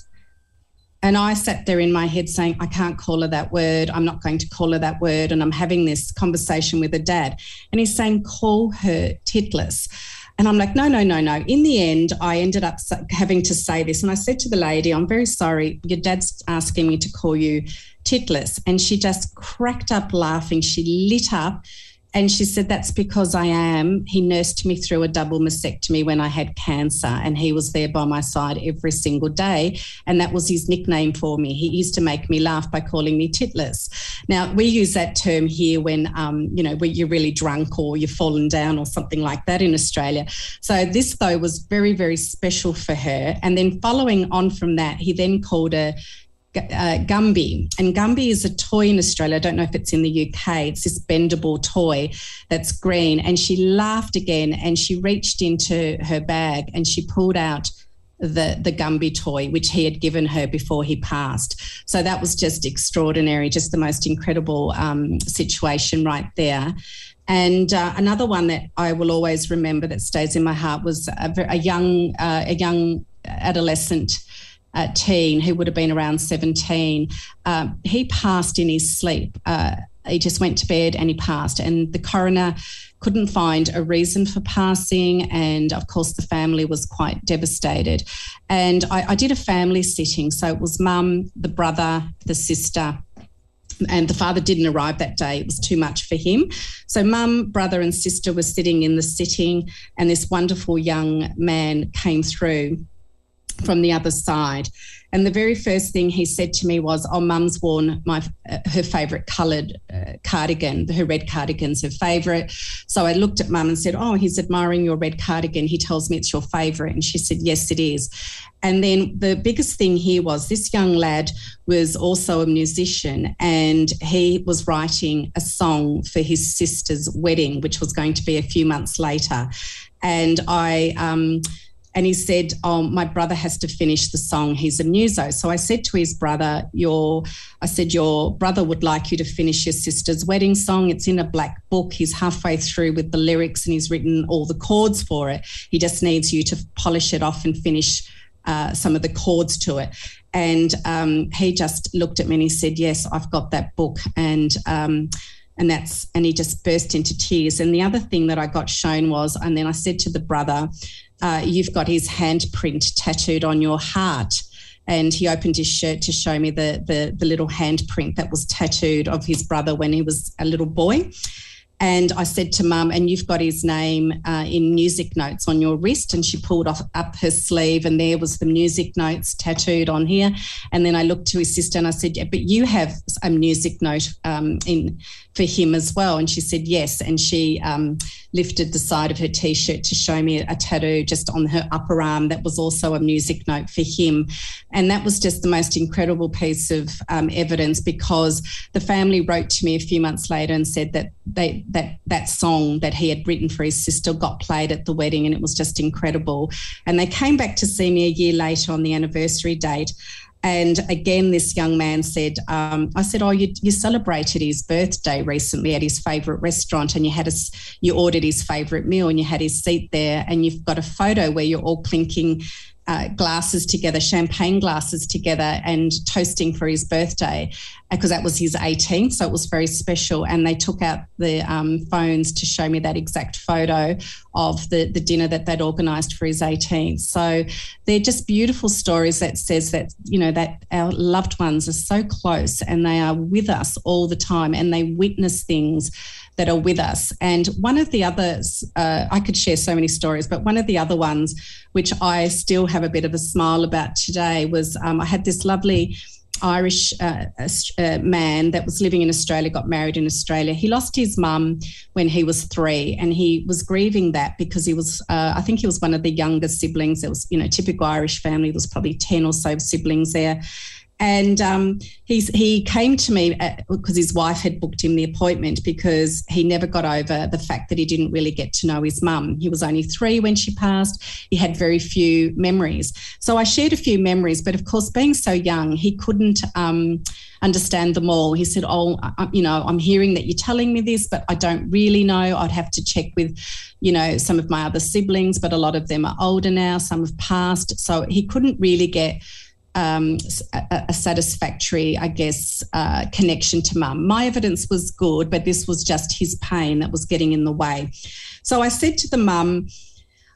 And I sat there in my head saying, I can't call her that word. I'm not going to call her that word. And I'm having this conversation with her dad. And he's saying, call her titless. And I'm like, no, no, no, no. In the end, I ended up having to say this. And I said to the lady, I'm very sorry, your dad's asking me to call you Titless. And she just cracked up laughing. She lit up. And she said, that's because I am. He nursed me through a double mastectomy when I had cancer, and he was there by my side every single day. And that was his nickname for me. He used to make me laugh by calling me Titless. Now, we use that term here when, um, you know, when you're really drunk or you've fallen down or something like that in Australia. So this, though, was very, very special for her. And then following on from that, he then called her Uh, Gumby. And Gumby is a toy in Australia. I don't know if it's in the U K. It's this bendable toy that's green. And she laughed again, and she reached into her bag and she pulled out the, the Gumby toy, which he had given her before he passed. So that was just extraordinary, just the most incredible um, situation right there. And uh, another one that I will always remember that stays in my heart was a, a young uh, a young adolescent Uh, teen who would have been around seventeen. Uh, he passed in his sleep. Uh, he just went to bed and he passed. And the coroner couldn't find a reason for passing. And, of course, the family was quite devastated. And I, I did a family sitting. So it was mum, the brother, the sister, and the father didn't arrive that day. It was too much for him. So mum, brother and sister were sitting in the sitting, and this wonderful young man came through from the other side. And the very first thing he said to me was, oh, mum's worn my uh, her favourite coloured uh, cardigan. Her red cardigan's her favourite. So I looked at mum and said, oh, he's admiring your red cardigan. He tells me it's your favourite. And she said, yes, it is. And then the biggest thing here was this young lad was also a musician, and he was writing a song for his sister's wedding, which was going to be a few months later. And I... Um, And he said, oh, my brother has to finish the song. He's a muso. So I said to his brother, your, I said, your brother would like you to finish your sister's wedding song. It's in a black book. He's halfway through with the lyrics and he's written all the chords for it. He just needs you to polish it off and finish uh, some of the chords to it. And um, he just looked at me and he said, yes, I've got that book. And um, and that's and he just burst into tears. And the other thing that I got shown was, and then I said to the brother, Uh, you've got his handprint tattooed on your heart. And he opened his shirt to show me the, the, the little handprint that was tattooed of his brother when he was a little boy. And I said to mum, and you've got his name uh, in music notes on your wrist. And she pulled off up her sleeve, and there was the music notes tattooed on here. And then I looked to his sister and I said, yeah, but you have a music note um, in for him as well. And she said, yes. And she um, lifted the side of her T-shirt to show me a tattoo just on her upper arm that was also a music note for him. And that was just the most incredible piece of um, evidence, because the family wrote to me a few months later and said that they that that song that he had written for his sister got played at the wedding, and it was just incredible. And they came back to see me a year later on the anniversary date. And again, this young man said, um, I said, oh, you, you celebrated his birthday recently at his favourite restaurant, and you had a, you ordered his favourite meal and you had his seat there, and you've got a photo where you're all clinking uh, glasses together, champagne glasses together, and toasting for his birthday, because that was his eighteenth, so it was very special. And they took out the um, phones to show me that exact photo of the, the dinner that they'd organised for his eighteenth. So they're just beautiful stories that says that, you know, that our loved ones are so close and they are with us all the time, and they witness things that are with us. And one of the others, uh, I could share so many stories, but one of the other ones, which I still have a bit of a smile about today, was um, I had this lovely Irish uh, uh, man that was living in Australia, got married in Australia. He lost his mum when he was three, and he was grieving that because he was, uh, I think he was one of the younger siblings. It was, you know, typical Irish family. There was probably ten or so siblings there. And um, he's, he came to me because his wife had booked him the appointment, because he never got over the fact that he didn't really get to know his mum. He was only three when she passed. He had very few memories. So I shared a few memories, but of course, being so young, he couldn't um, understand them all. He said, oh, I, you know, I'm hearing that you're telling me this, but I don't really know. I'd have to check with, you know, some of my other siblings, but a lot of them are older now. Some have passed. So he couldn't really get Um, a, a satisfactory, I guess, uh, connection to mum. My evidence was good, but this was just his pain that was getting in the way. So I said to the mum,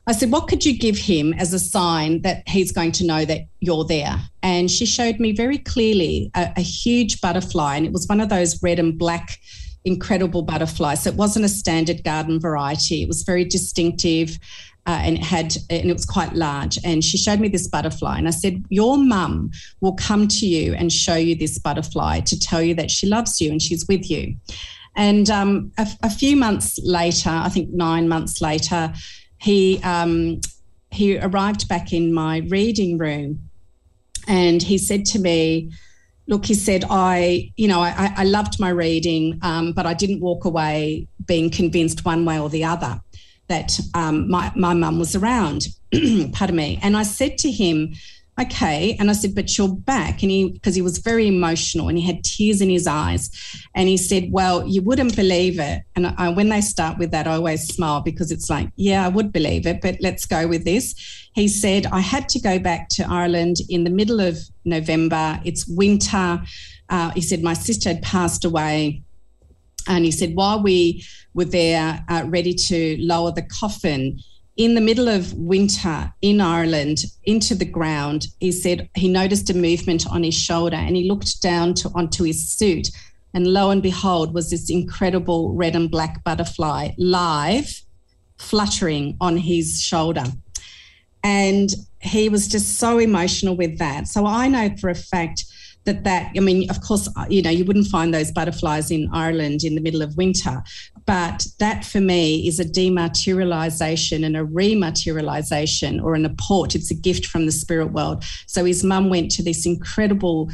I said, what could you give him as a sign that he's going to know that you're there? And she showed me very clearly a, a huge butterfly, and it was one of those red and black incredible butterflies. So it wasn't a standard garden variety. It was very distinctive uh, and it had, and it was quite large. And she showed me this butterfly, and I said, your mum will come to you and show you this butterfly to tell you that she loves you and she's with you. And um, a, a few months later, I think nine months later, he um, he arrived back in my reading room, and he said to me, look, he said, I, you know, I, I loved my reading, um, but I didn't walk away being convinced one way or the other that um, my, my mum was around, pardon me. And I said to him, okay. And I said, but you're back. And he, because he was very emotional and he had tears in his eyes. And he said, well, you wouldn't believe it. And I, when they start with that, I always smile because it's like, yeah, I would believe it, but let's go with this. He said, I had to go back to Ireland in the middle of November. It's winter. Uh, he said, my sister had passed away. And he said, while we were there uh, ready to lower the coffin, in the middle of winter in Ireland, into the ground, he said he noticed a movement on his shoulder, and he looked down to, onto his suit, and lo and behold was this incredible red and black butterfly live fluttering on his shoulder. And he was just so emotional with that. So I know for a fact that that, I mean, of course, you know, you wouldn't find those butterflies in Ireland in the middle of winter, but that for me is a dematerialisation and a rematerialisation, or an apport. It's a gift from the spirit world. So his mum went to this incredible,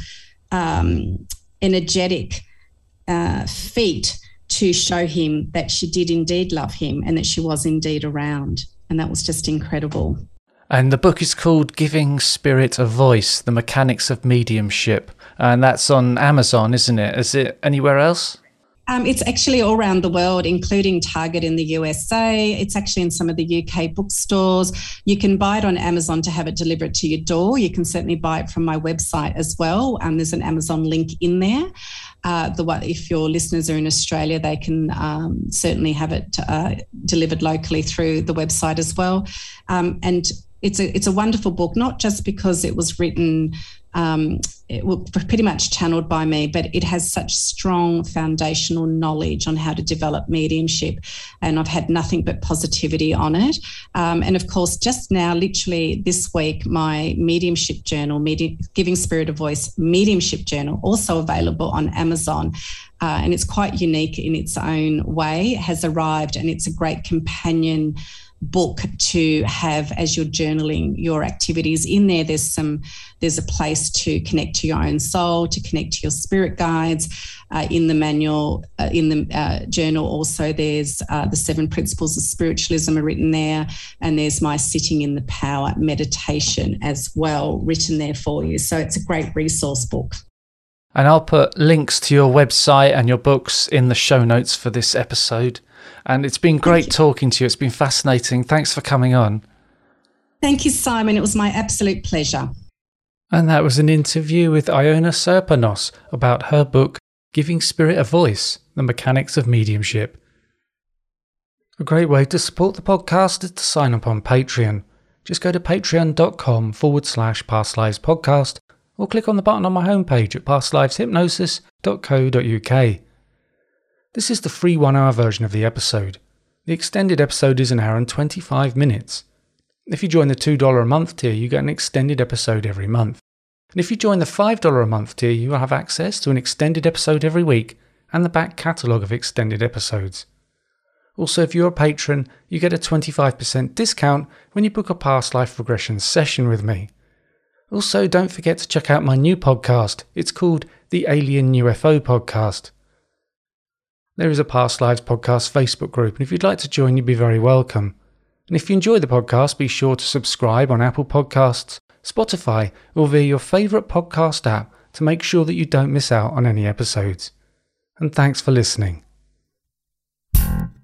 um, energetic uh, feat to show him that she did indeed love him and that she was indeed around. And that was just incredible. And the book is called Giving Spirit a Voice, The Mechanics of Mediumship. And that's on Amazon, isn't it? Is it anywhere else? Um, it's actually all around the world, including Target in the U S A. It's actually in some of the U K bookstores. You can buy it on Amazon to have it delivered to your door. You can certainly buy it from my website as well. Um, there's an Amazon link in there. Uh, the if your listeners are in Australia, they can um, certainly have it uh, delivered locally through the website as well. Um, and it's a it's a wonderful book, not just because it was written um, it was pretty much channeled by me, but it has such strong foundational knowledge on how to develop mediumship, and I've had nothing but positivity on it. Um, and of course, just now, literally this week, my mediumship journal, Medi- Giving Spirit a Voice mediumship journal, also available on Amazon. Uh, and it's quite unique in its own way, has arrived, and it's a great companion book to have as you're journaling your activities. In there, there's some there's a place to connect to your own soul, to connect to your spirit guides. Uh, in the manual, uh, in the uh, journal also, there's uh, the seven principles of spiritualism are written there, and there's my Sitting in the Power meditation as well written there for you. So it's a great resource book. And I'll put links to your website and your books in the show notes for this episode. And it's been great talking to you. It's been fascinating. Thanks for coming on. Thank you, Simon. It was my absolute pleasure. And that was an interview with Iona Serpanos about her book, Giving Spirit a Voice, The Mechanics of Mediumship. A great way to support the podcast is to sign up on Patreon. Just go to patreon.com forward slash Past Lives Podcast, or click on the button on my homepage at past lives hypnosis dot co dot uk. This is the free one-hour version of the episode. The extended episode is an hour and twenty-five minutes. If you join the two dollars a month tier, you get an extended episode every month. And if you join the five dollars a month tier, you will have access to an extended episode every week and the back catalogue of extended episodes. Also, if you're a patron, you get a twenty-five percent discount when you book a past life regression session with me. Also, don't forget to check out my new podcast. It's called the Alien U F O Podcast. There is a Past Lives Podcast Facebook group, and if you'd like to join, you'd be very welcome. And if you enjoy the podcast, be sure to subscribe on Apple Podcasts, Spotify, or via your favourite podcast app to make sure that you don't miss out on any episodes. And thanks for listening.